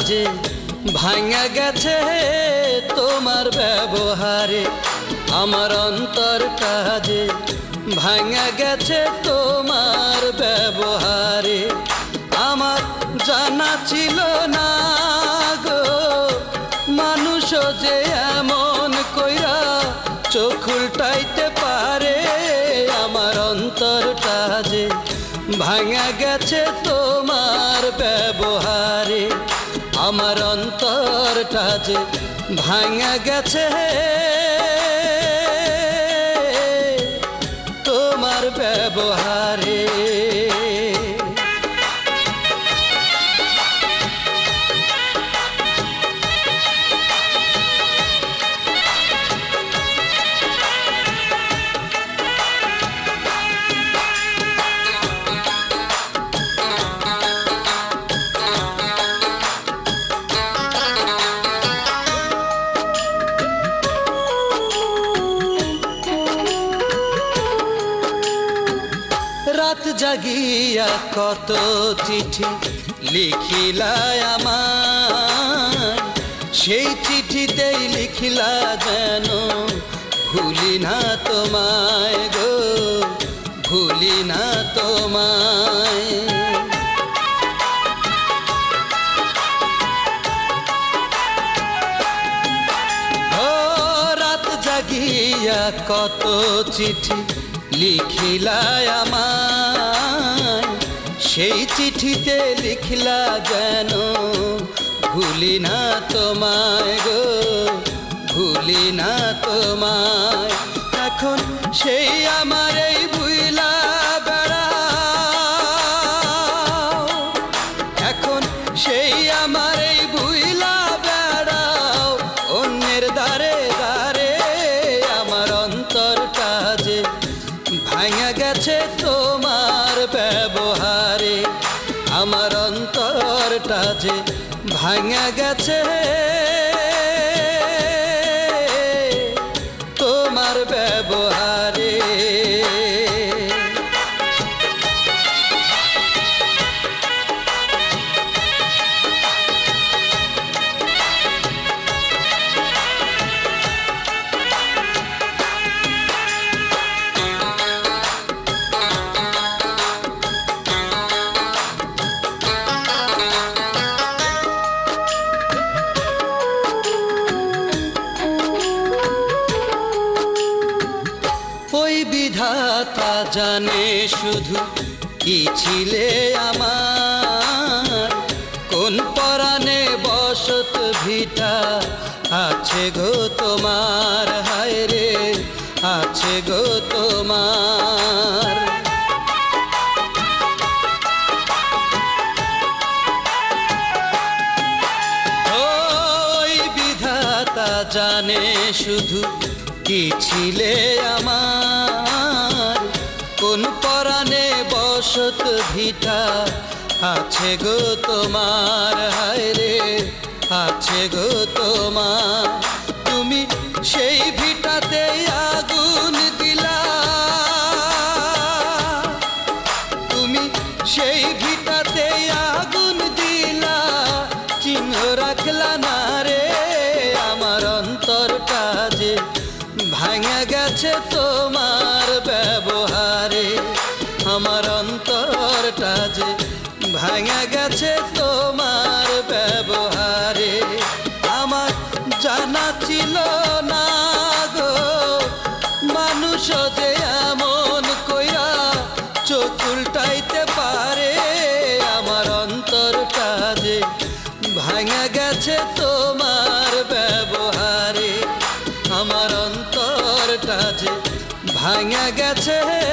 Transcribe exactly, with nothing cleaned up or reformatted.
যে ভাঙা গেছে তোমার ব্যবহারে, আমার অন্তরটা যে ভাঙা গেছে তোমার ব্যবহারে। আমার জানা ছিল না গো মানুষ যে এমন কইরা চোখ উল্টাইতে পারে, আমার অন্তরটা যে ভাঙা গেছে তোমার ব্যবহারে, আমার অন্তরটা যে ভাঙা গেছে তোমার ব্যবহারে। রাত জাগিয়া কত চিঠি লিখিলা আমায়, সেই চিঠিতেই লিখিলা যেন ভুলি না তোমায় গো, ভুলি না তোমায়। ও রাত জাগিয়া কত চিঠি লিখিলা আমায়, সেই চিঠিতে লিখলা যেন ভুলি না তোমায় গো, ভুলি না তোমায়। এখন সেই আমার এই ভুইলা বেড়াও, এখন সেই আমার এই ভুইলা বেড়াও অন্যের দ্বারে দ্বারে, আমার অন্তরটা যে ভাঙা গেছে তোমার ব্যবহারে, আমার অন্তরটা যে ভাঙা গেছে তোমার ব্যবহারে। ওই বিধাতা জানে শুধু কি ছিলে আমার, কোন পরাণে বসত ভিটা আছে গো তোমার, হায় রে আছে গো তোমার। ওই বিধাতা জানে শুধু কি ছিলে আমার, কোন পরাণে বসত ভিটা আছে গো তোমার, হায় রে আছে গো তোমার। তুমি সেই ভিটাতে আগুন দিলা, তুমি সেই ভিটাতে আগুন দিলা, চিহ্ন রাখলা না রে, আমার অন্তরটা যে ভাঙা গেছে তোমার ব্যবহারে, আমার অন্তরটা যে ভাঙা গেছে তোমার ব্যবহারে। আমার জানা ছিল না গো মানুষ যে এমন কইরা চোখ উল্টাইতে পারে, আমার অন্তরটা যে ভাঙা গেছে তোমার ব্যবহারে, আমার অন্তরটা যে ভাঙা গেছে